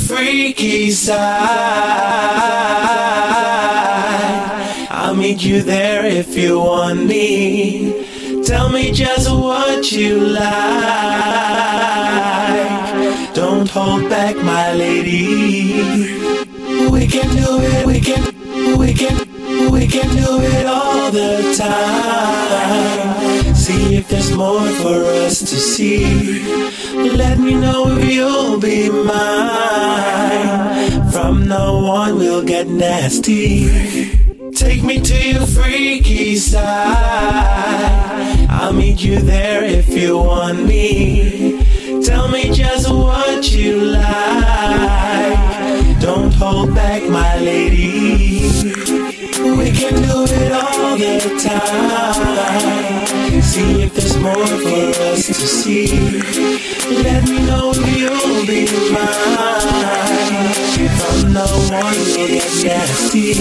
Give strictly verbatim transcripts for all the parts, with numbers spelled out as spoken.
freaky side. I'll meet you there if you want me. Tell me just what you like. Don't hold back, my lady. We can do it, we can, we can, we can do it all the time. See if there's more for us to see. Let me know if you'll be mine. From now on we'll get nasty. Take me to your freaky side. I'll meet you there if you want me. Tell me just what you like. Don't hold back, my lady. We can do it all the time. See if there's more for us to see. Let me know if you'll be mine. From now on we'll get nasty.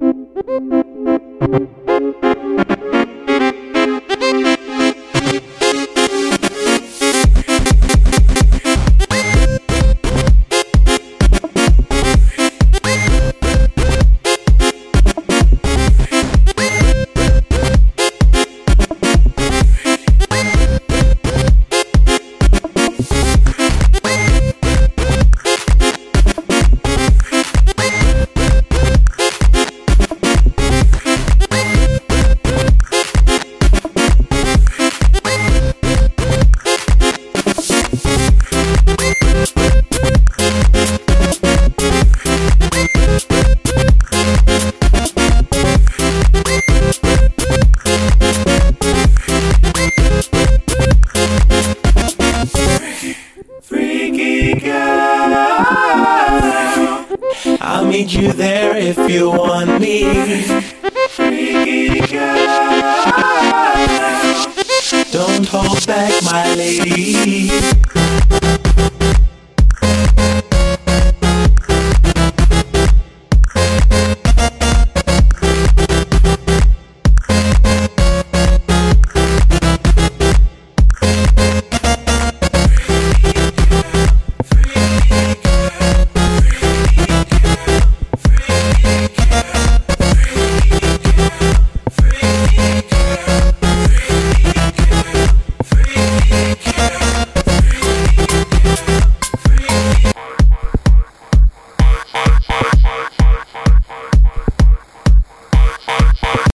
I'll meet you there if you want me. Freaky girl, don't hold back, my lady.